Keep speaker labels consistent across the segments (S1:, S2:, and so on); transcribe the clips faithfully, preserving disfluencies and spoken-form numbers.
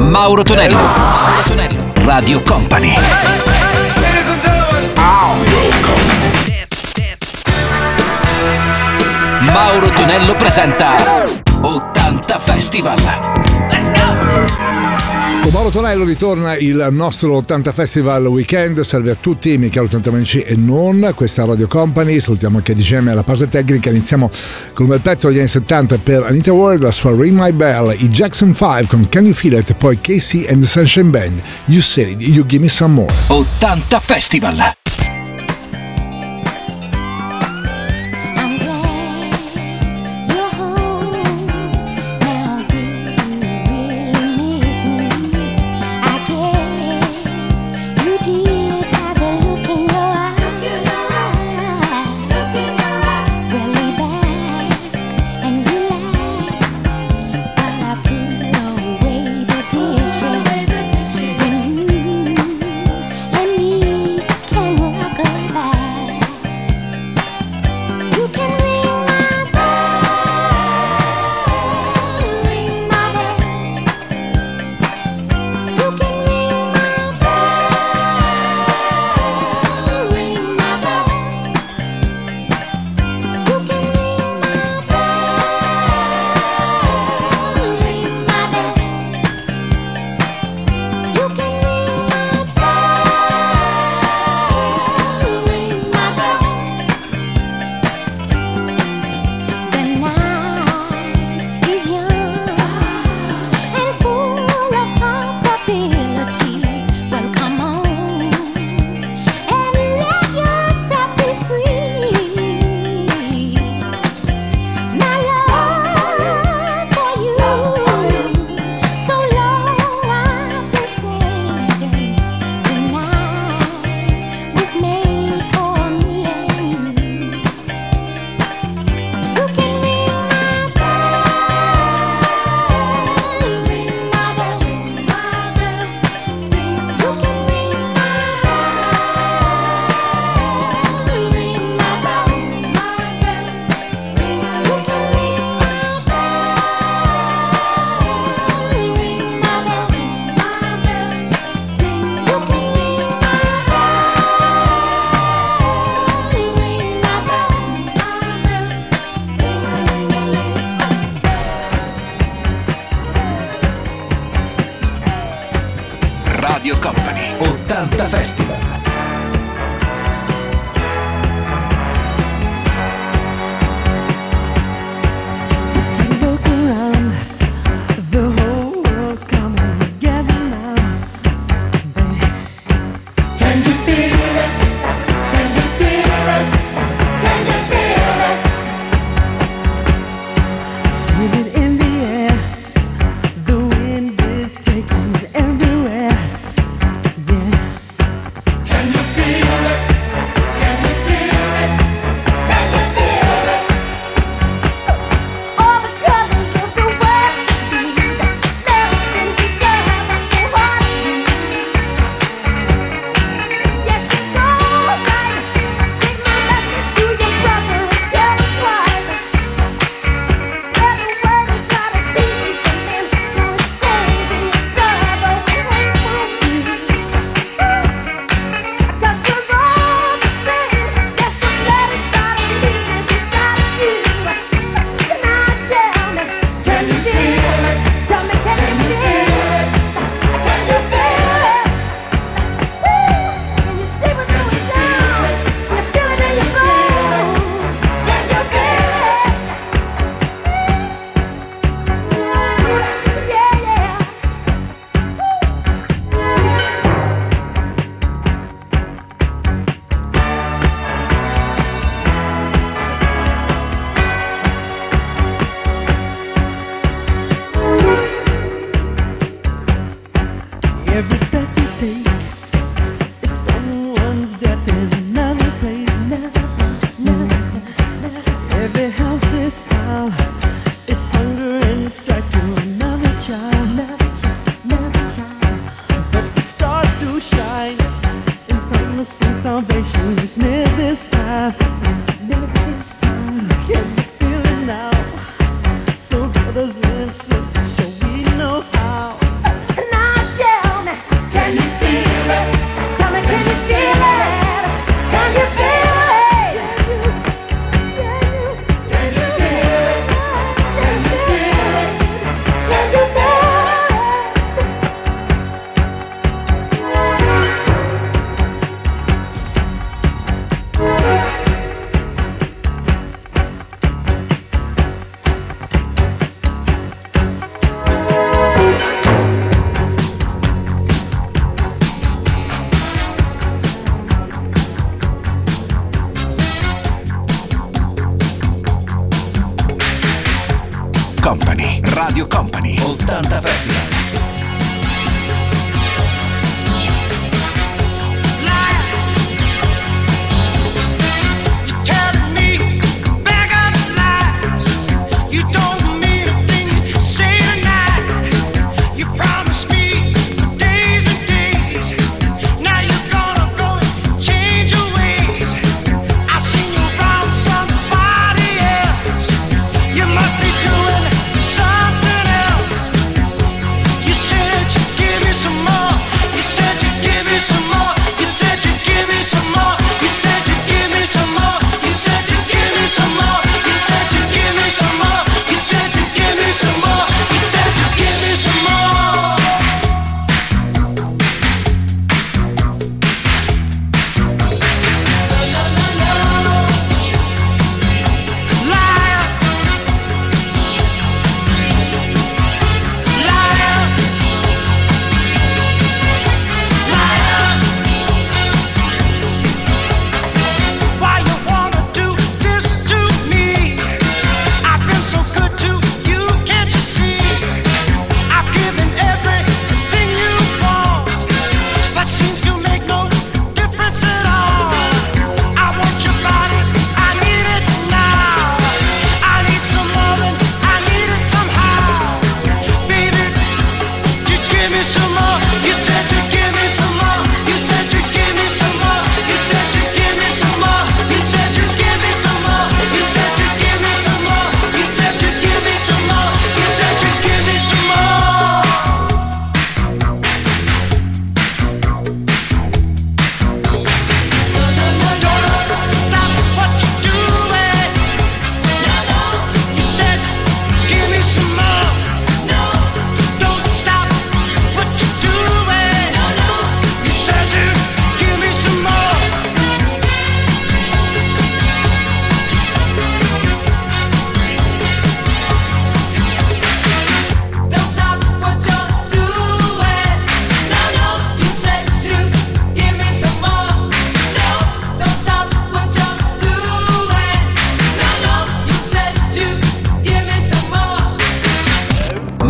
S1: Mauro Tonello. Mauro Tonello. Radio Company. Mauro Tonello presenta ottanta Festival. Let's go!
S2: Con Mauro Tonello ritorna il nostro ottanta Festival Weekend. Salve a tutti, Michele ottanta amici e non. Questa è Radio Company. Salutiamo anche D J M alla parte tecnica. Iniziamo con un bel pezzo degli anni settanta per Anita Ward, la sua Ring My Bell, i Jackson five con Can You Feel It, poi Casey and the Sunshine Band, You Said It, You Give Me Some More.
S1: ottanta Festival. Radio Company ottanta Festival.
S3: Salvation is near this time. Near this time. Can you feel it now? So brothers and sisters, shall we know how? And I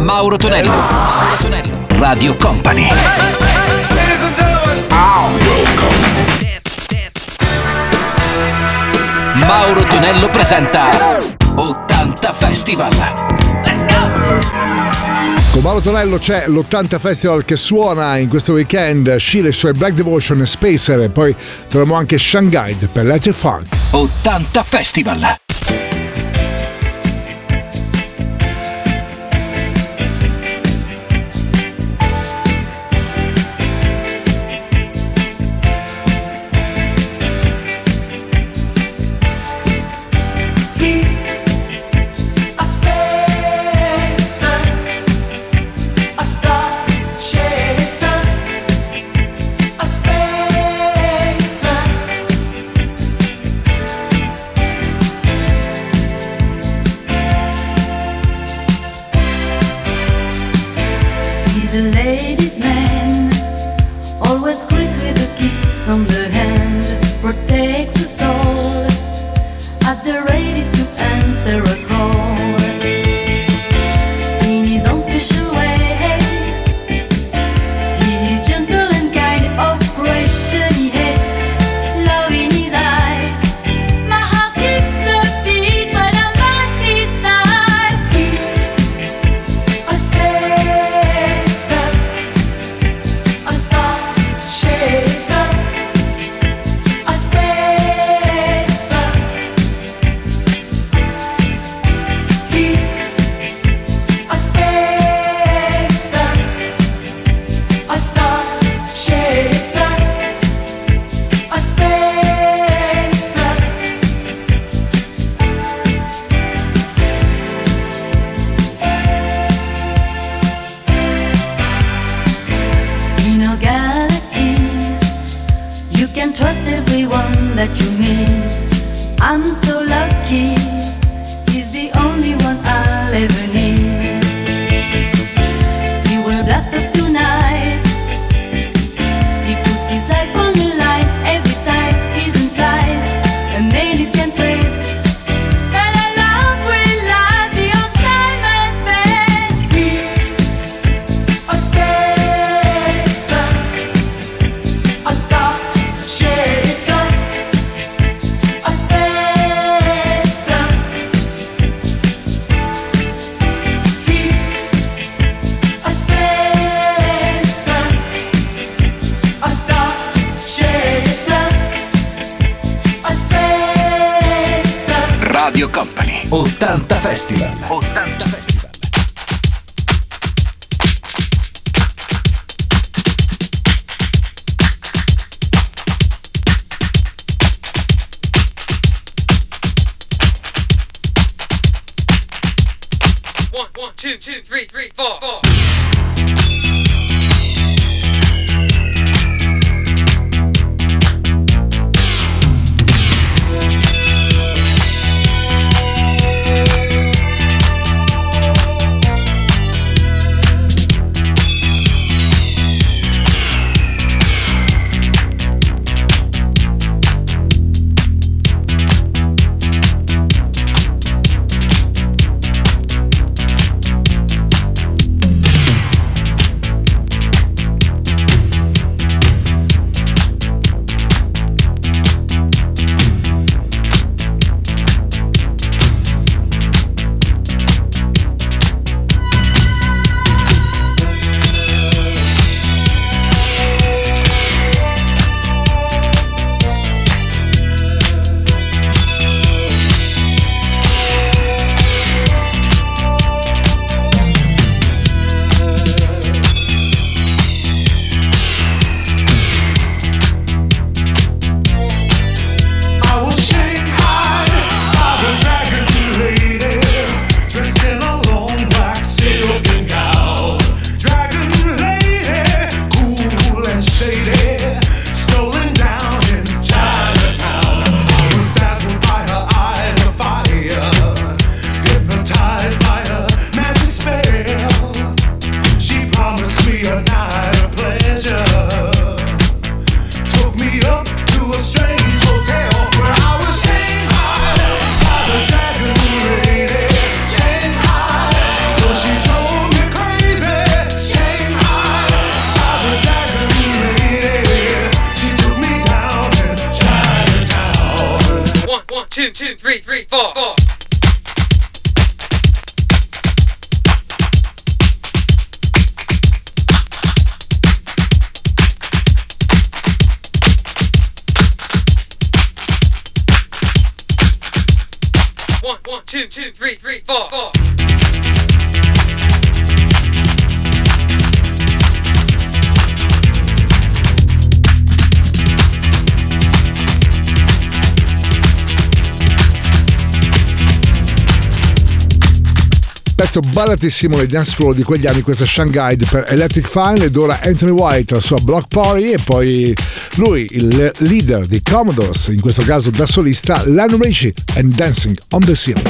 S1: Mauro Tonello. Mauro Tonello. Radio Company. Mauro Tonello presenta ottanta Festival. Let's go!
S2: Con Mauro Tonello c'è l'ottanta Festival che suona in questo weekend. Sheila e i suoi Black Devotion e Spacer, e poi troviamo anche Shanghai per Electric Funk.
S1: ottanta Festival. Radio Company. ottanta Festival. ottanta Festival.
S4: One, one, two, two, three, three, four, four. two, two, three, three, four, four. One, one, two, two, three, three, four, four.
S2: Pezzo ballatissimo nei dance floor di quegli anni, questa Shanghai per Electric Fine, ed ora Anthony White, la sua Block Party, e poi lui, il leader di Commodores, in questo caso da solista, Lionel Richie and Dancing on the Ceiling.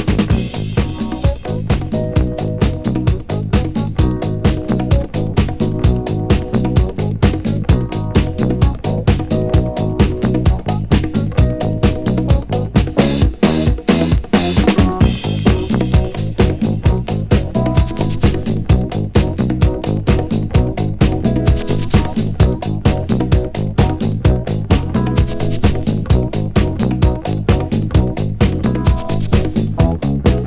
S3: Thank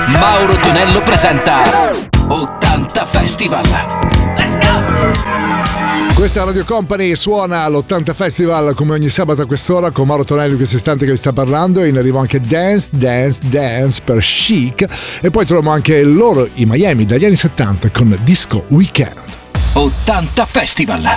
S1: Mauro Tonello presenta ottanta Festival. Let's go!
S2: Questa Radio Company suona all'ottanta Festival come ogni sabato a quest'ora con Mauro Tonello in questo istante che vi sta parlando. In arrivo anche Dance, Dance, Dance per Chic e poi troviamo anche loro i Miami dagli anni settanta con Disco Weekend.
S1: ottanta Festival.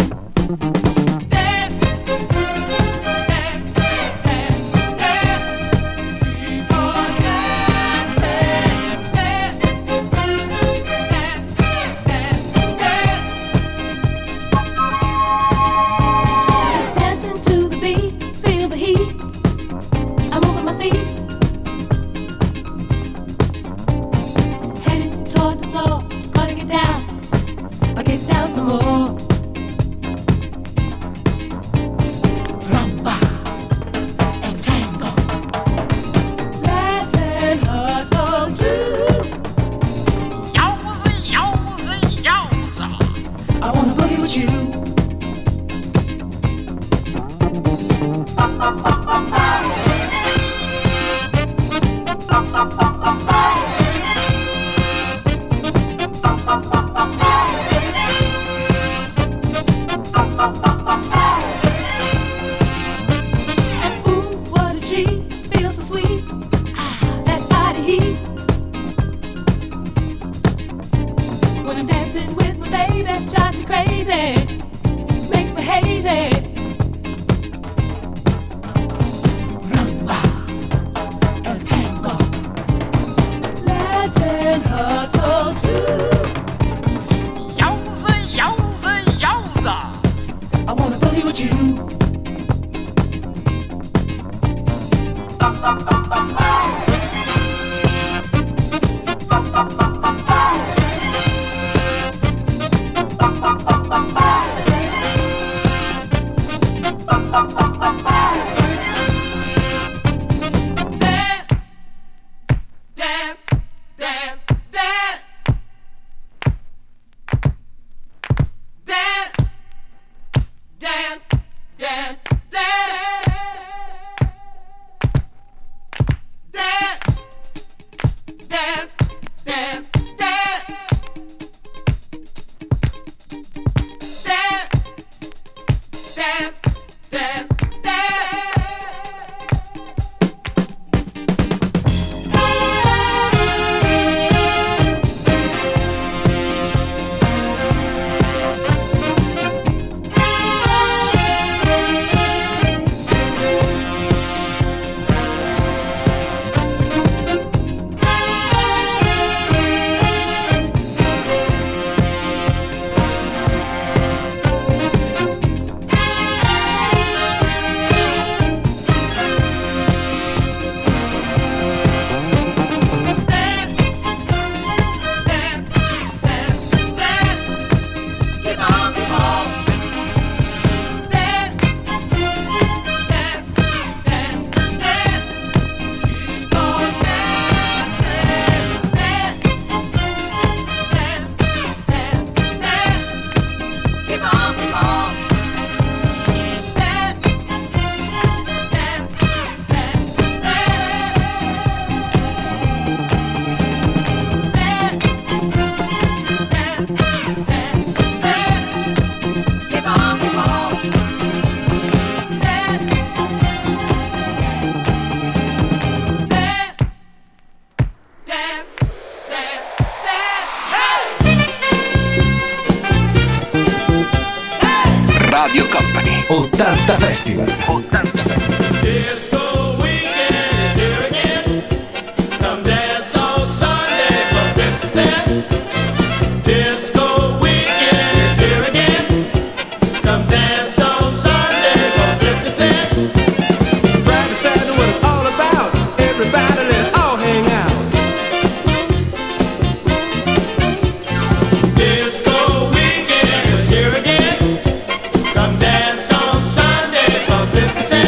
S1: Radio Company ottanta Festival. ottanta Festival.
S5: Disco weekend is here again. Come dance on Sunday for fifty cents. Disco weekend is here again. Come dance on Sunday for fifty cents. Friday, Saturday, what it's all about. Everybody, let's all hang out. Disco weekend is here again. Come dance on Sunday for fifty cents.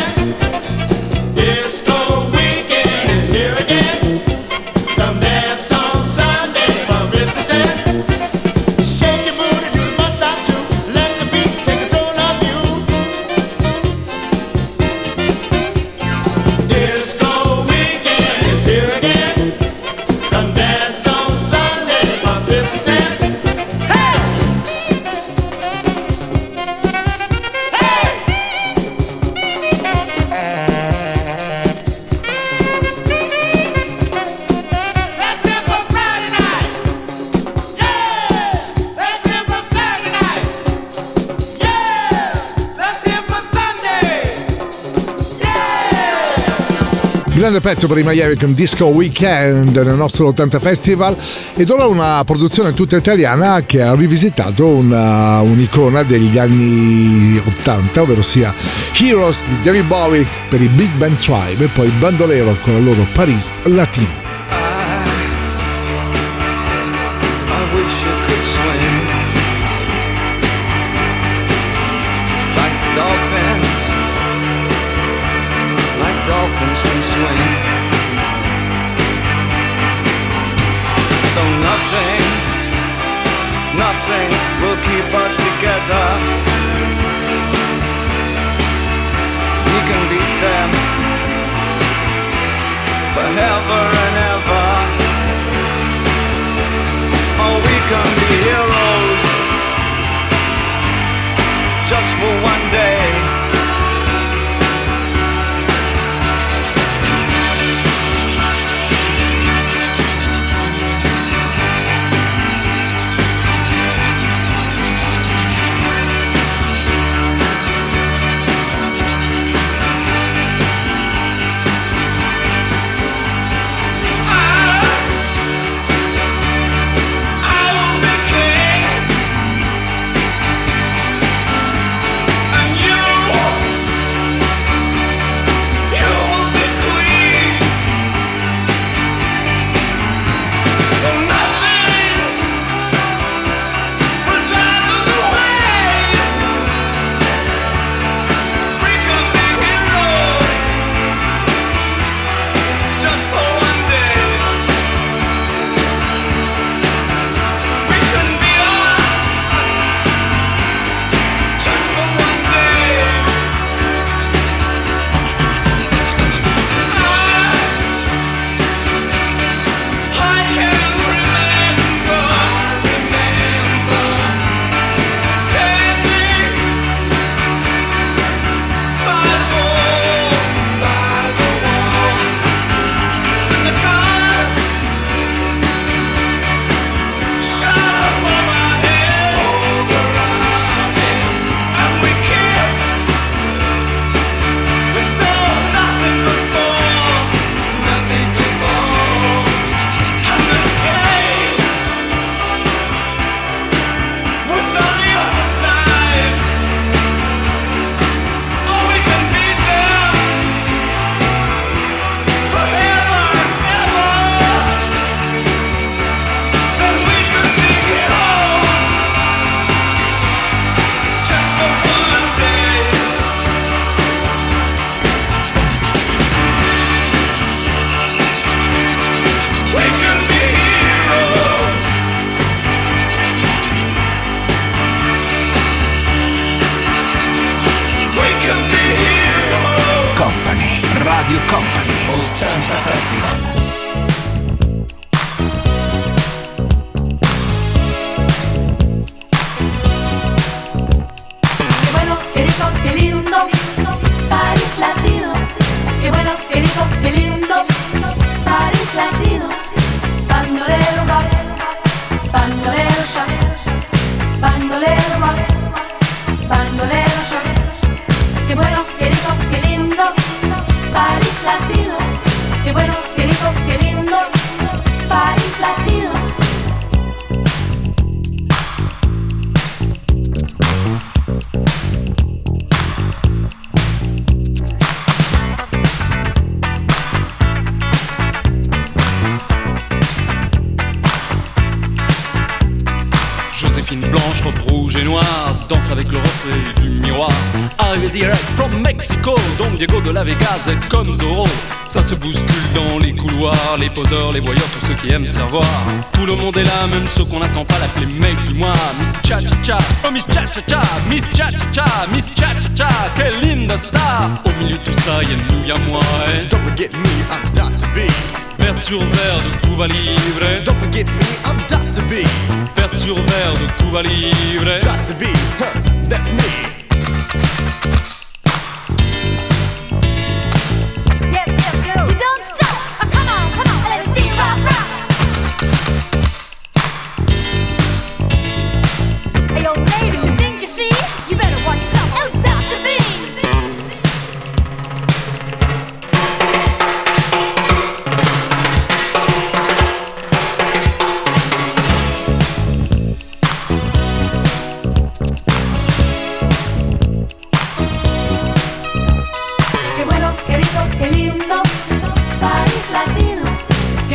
S2: Grande pezzo per i Miami con Disco Weekend nel nostro ottanta Festival, ed ora una produzione tutta italiana che ha rivisitato una, un'icona degli anni ottanta, ovvero sia Heroes di David Bowie per i Big Band Tribe e poi Bandolero con la loro Paris Latino.
S6: Can swing, though nothing, nothing will keep us together. We can beat them forever and ever. Oh, we can be heroes just for one day.
S1: Radio Company ottanta Festival.
S7: Qué bueno, qué rico, qué lindo, París Latino. Qué bueno, qué rico, qué lindo, París Latino. Bandolero rock, bandolero shock, bandolero rock, bandolero shock. Qué bueno, qué rico, qué lindo, París Latino. Qué bueno, qué rico, qué lindo, París Latino.
S8: Joséphine Blanche, robe rouge et noire, danse avec le reflet du miroir. Arrivé direct from Mexico, Don Diego de la Vegas est comme Zorro. Ça se bouscule dans les couloirs, les poseurs, les voyeurs, tous ceux qui aiment se revoir. Tout le monde est là, même ceux qu'on n'attend pas, l'appeler mec du mois. Miss Cha Cha Cha, oh Miss Cha Cha Cha, Miss Cha Cha Cha, Miss Cha Cha Cha, quelle linda star. Au milieu de tout ça, y'a nous, y'a moi. Eh.
S6: Don't forget me, I'm Doctor B.
S8: Vers sur verre de Cuba Libre.
S6: Don't forget me, I'm Doctor B.
S8: Vers sur verre de Cuba Libre.
S6: Doctor B, huh, that's me.
S7: Yes, yes, you. You don't stop. Oh, come on, come on, let me see you rock, rock. Hey, yo, lady, you think you see? You better watch yourself. Oh, Doctor B.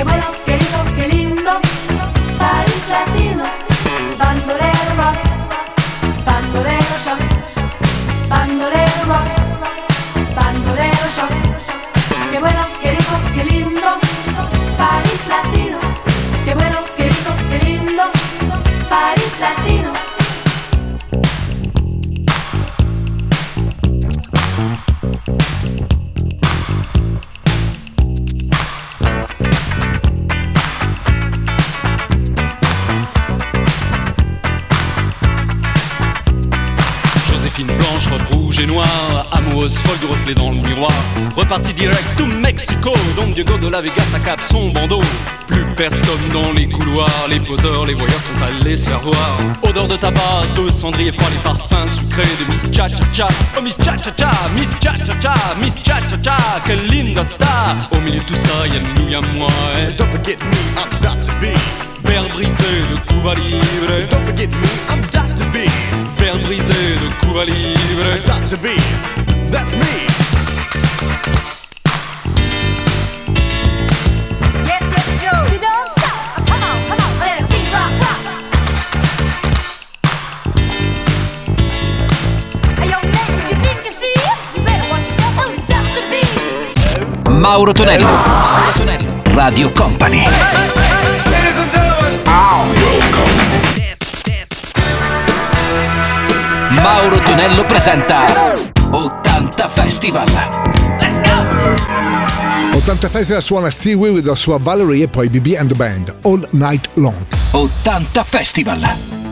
S7: qué bueno, qué rico, qué lindo. Paris Latino, bandolero rock, bandolero shock, bandolero rock, bandolero shock. Qué bueno, qué rico, qué lindo. Paris Latino, qué bueno, qué rico, qué lindo. Paris Latino.
S8: Blanche, robe rouge et noire, amoureuse folle du reflet dans le miroir. Reparti direct to Mexico, Don Diego de la Vega s'accap son bandeau. Plus personne dans les couloirs, les poseurs, les voyeurs sont allés se faire voir. Odeur de tabac, de cendrier froid, les parfums sucrés de Miss Cha Cha Cha. Oh Miss Cha Cha Cha, Miss Cha Cha Cha, Miss Cha Cha Cha, quelle linda star. Au milieu de tout ça, y'a nous, y'a moi. eh.
S6: Don't forget me, I'm Doctor B.
S8: Verre brisé de Cuba Libre.
S6: Don't forget me, I'm Doctor B.
S8: Verre brisé de Cuba Libre.
S6: Doctor B, that's me.
S7: Yes, it's you. We don't stop. Come on, come on, let's see rock, rock. Hey, yo, lady, you think you see? You better watch yourself. Oh, Doctor B.
S1: Mauro Tonello, Mauro Tonello, Radio Company. Mauro Tonello presenta ottanta Festival. Let's go!
S2: ottanta Festival suona Stevie with la sua Valerie e poi B B and the Band All Night Long.
S1: ottanta Festival.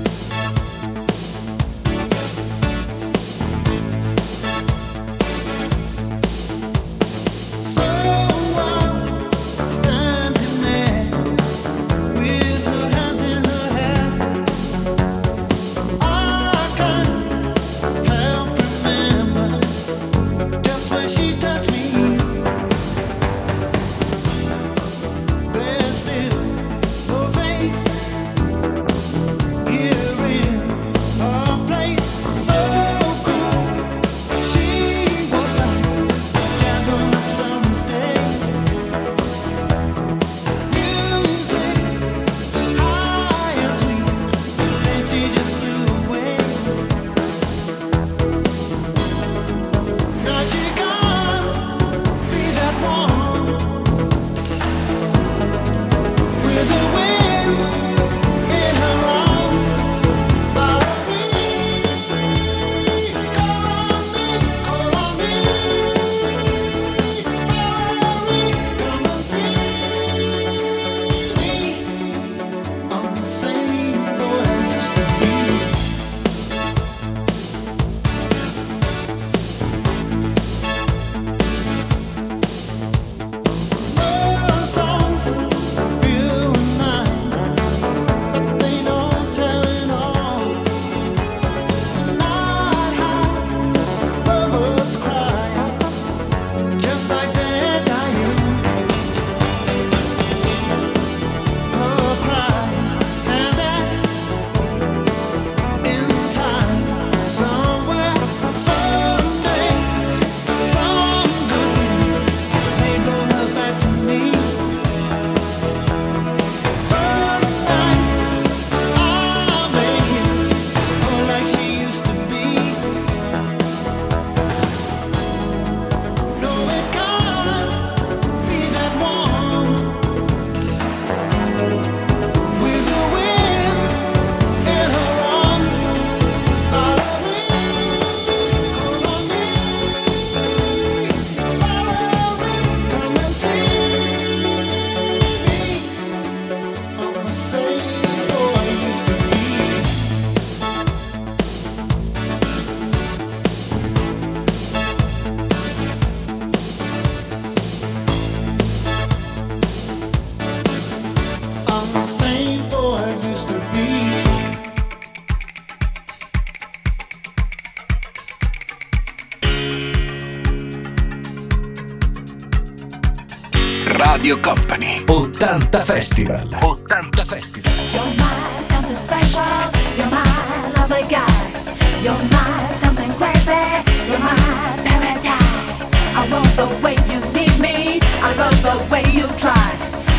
S1: Radio Company. ottanta Festival. ottanta Festival.
S7: You're my something special. You're my lovely guy. You're my something crazy. You're my paradise. I love the way you need me. I love the way you try. I love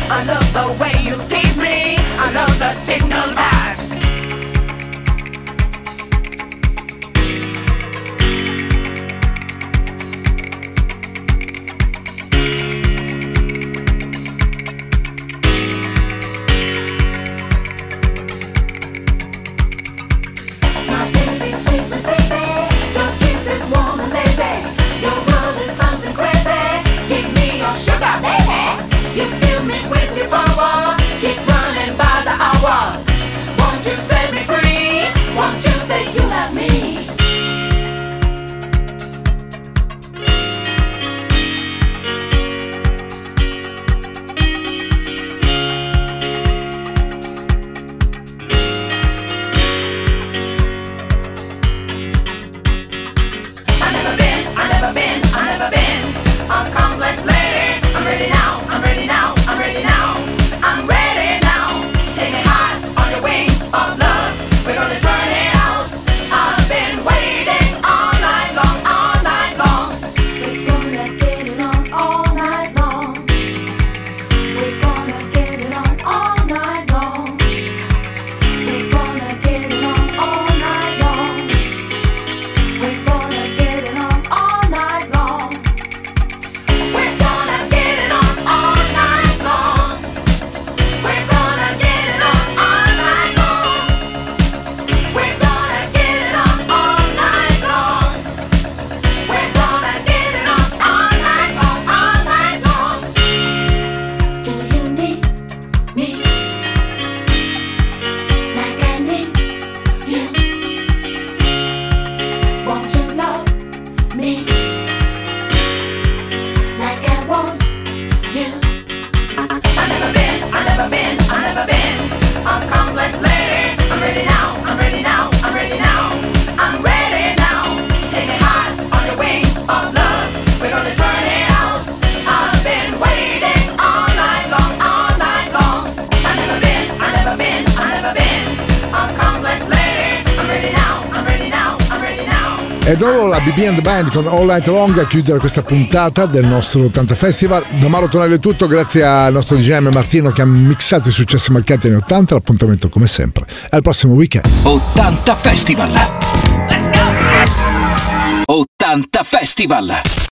S9: the way you tease me. I love the signal vibes.
S2: Ed ora la B B and Band con All Night Long a chiudere questa puntata del nostro ottanta Festival. Da Mauro Tonello è tutto, grazie al nostro D J M Martino che ha mixato i successi marcati anni ottanta. L'appuntamento come sempre è al prossimo weekend.
S1: ottanta Festival. Let's go! ottanta Festival.